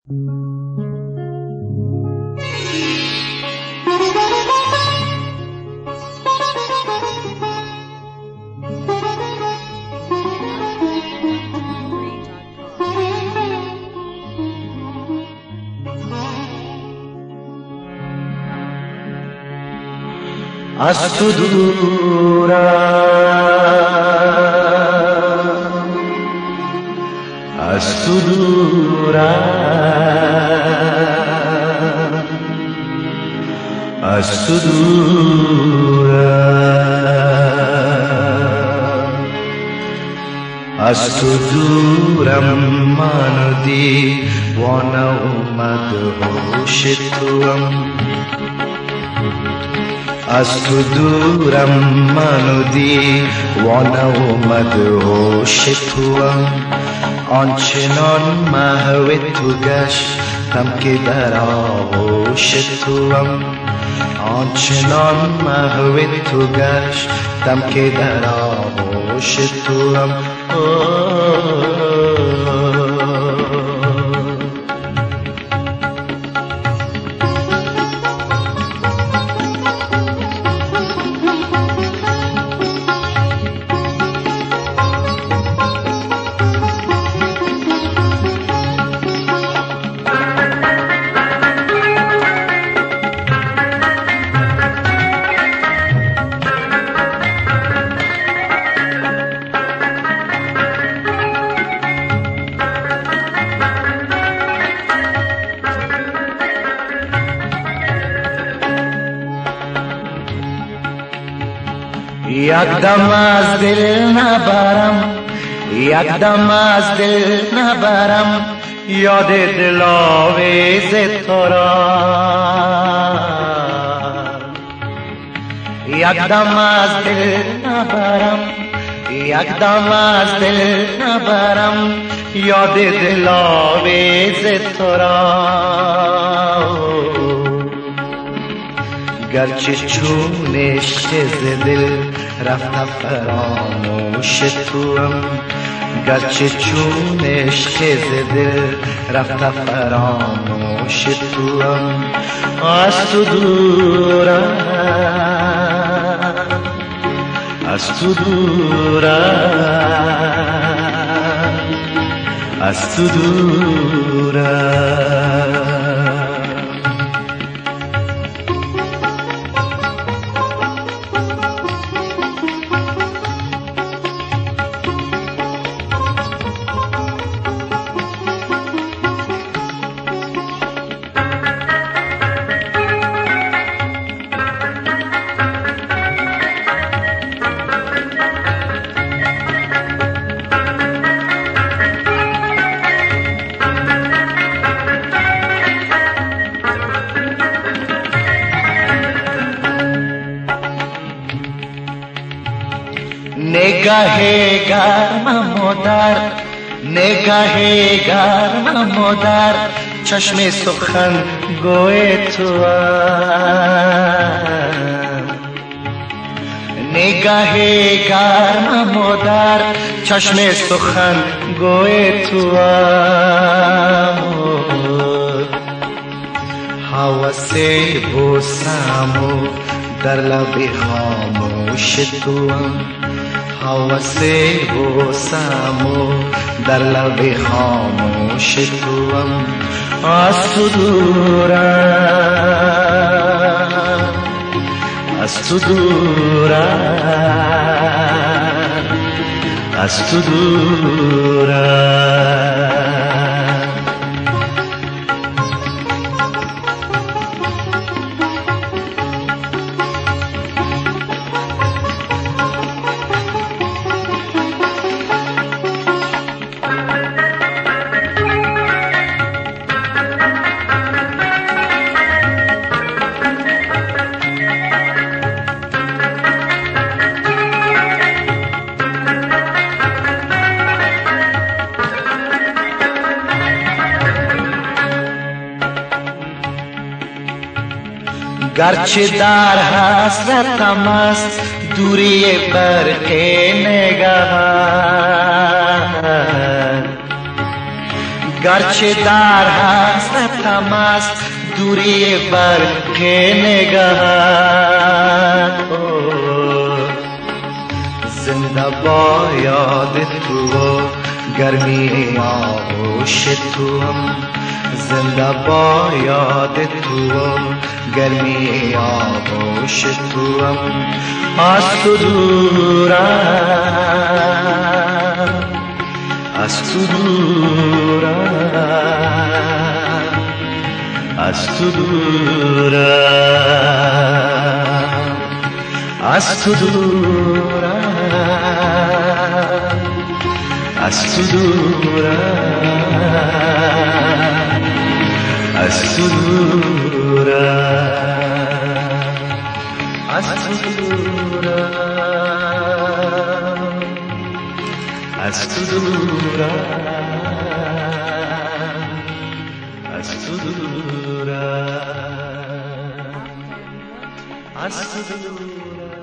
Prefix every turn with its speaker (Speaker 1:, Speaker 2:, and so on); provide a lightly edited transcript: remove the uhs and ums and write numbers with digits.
Speaker 1: از تو دورم، از تو دورم، از تو دورم، از تو دورم. منو دیوانه اومد هوش توام، از تو دورم. منو دیوانه اومد هوش توام. آنچنان محو تو گشتم که در آغوش توام، آنچنان محو تو گشتم که در آغوش توام. یک دم از دل نبرم، یک دم از دل نبرم، یاد دل آویز تو را. یک دم از دل نبرم، یک دم از دل نبرم، یاد دل آویز تو را. گرچه چونش ز دل رفت فراموش توام، گرچه چونش ز دل رفت فراموش توام. از تو دورم، از تو دورم، از تو دورم. نگاه گرمم و در نگاه گرمم و در چشم سخن گوی تو، نگاه گرمم و در چشم سخن گوی تو. حوث بوسم و در لب خاموش توام، حوث بوسم و در لب خاموش توام. از تو دورم، از تو دورم، از تو دورم. گرچه در حسرتم است دوری برق نگهت، گرچه در حسرتم است دوری برق نگهت. زنده با یاد تو و گرمی آغوش توام، زنده با یاد تو و گرمی آغوش توام. از تو دورم، از تو دورم، از تو دورم، از تو دورم، از تو دورم، از تو دورم، از تو دورم، از تو دورم، از تو دورم، از تو دورم.